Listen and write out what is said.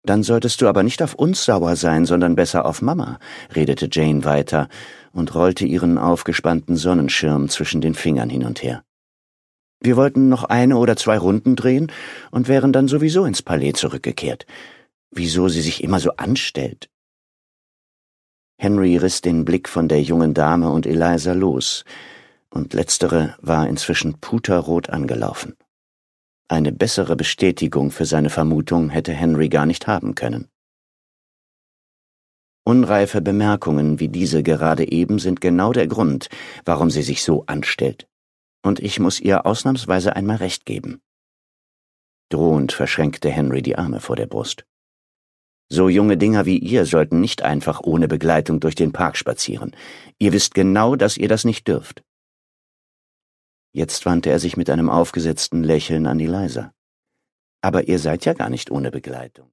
»Dann solltest du aber nicht auf uns sauer sein, sondern besser auf Mama«, redete Jane weiter und rollte ihren aufgespannten Sonnenschirm zwischen den Fingern hin und her. »Wir wollten noch 1 oder 2 Runden drehen und wären dann sowieso ins Palais zurückgekehrt. Wieso sie sich immer so anstellt?« Henry riss den Blick von der jungen Dame und Eliza los, und letztere war inzwischen puterrot angelaufen. Eine bessere Bestätigung für seine Vermutung hätte Henry gar nicht haben können. Unreife Bemerkungen wie diese gerade eben sind genau der Grund, warum sie sich so anstellt. Und ich muss ihr ausnahmsweise einmal recht geben. Drohend verschränkte Henry die Arme vor der Brust. So junge Dinger wie ihr sollten nicht einfach ohne Begleitung durch den Park spazieren. Ihr wisst genau, dass ihr das nicht dürft. Jetzt wandte er sich mit einem aufgesetzten Lächeln an Eliza. »Aber ihr seid ja gar nicht ohne Begleitung.«